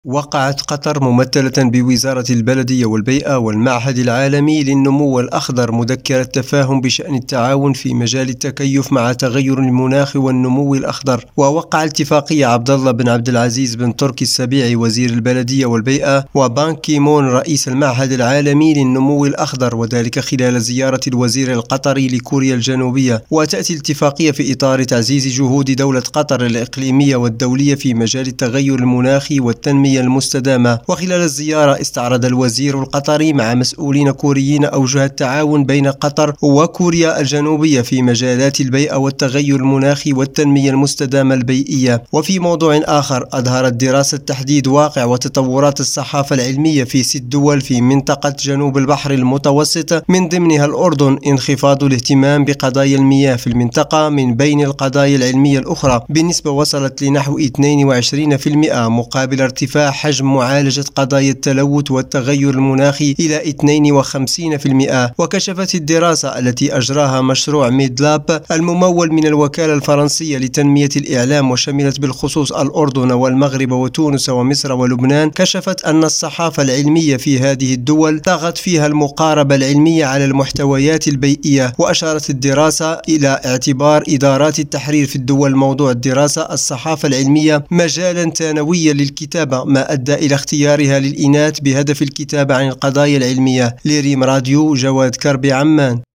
وقعت قطر ممثلة بوزارة البلدية والبيئة والمعهد العالمي للنمو الأخضر مذكرة تفاهم بشأن التعاون في مجال التكيف مع تغير المناخ والنمو الأخضر. ووقع اتفاقية عبد الله بن عبد العزيز بن تركي السبيعي وزير البلدية والبيئة وبان كي مون رئيس المعهد العالمي للنمو الأخضر، وذلك خلال زيارة الوزير القطري لكوريا الجنوبية. وتأتي الاتفاقية في إطار تعزيز جهود دولة قطر الإقليمية والدولية في مجال التغير المناخي والتنمية المستدامة. وخلال الزيارة استعرض الوزير القطري مع مسؤولين كوريين أوجه التعاون بين قطر وكوريا الجنوبية في مجالات البيئة والتغير المناخي والتنمية المستدامة البيئية. وفي موضوع آخر، أظهرت دراسة تحديد واقع وتطورات الصحافة العلمية في 6 دول في منطقة جنوب البحر المتوسط من ضمنها الأردن انخفاض الاهتمام بقضايا المياه في المنطقة من بين القضايا العلمية الأخرى بنسبة وصلت لنحو 22% مقابل ارتفاع حجم معالجة قضايا التلوث والتغير المناخي إلى 52%. وكشفت الدراسة التي أجراها مشروع ميدلاب الممول من الوكالة الفرنسية لتنمية الإعلام وشملت بالخصوص الأردن والمغرب وتونس ومصر ولبنان، كشفت أن الصحافة العلمية في هذه الدول طغت فيها المقاربة العلمية على المحتويات البيئية. وأشارت الدراسة إلى اعتبار إدارات التحرير في الدول موضوع الدراسة الصحافة العلمية مجالا ثانويا للكتابة، ما أدى إلى اختيارها للإناث بهدف الكتابة عن القضايا العلمية. لريم راديو، جواد كربي، عمان.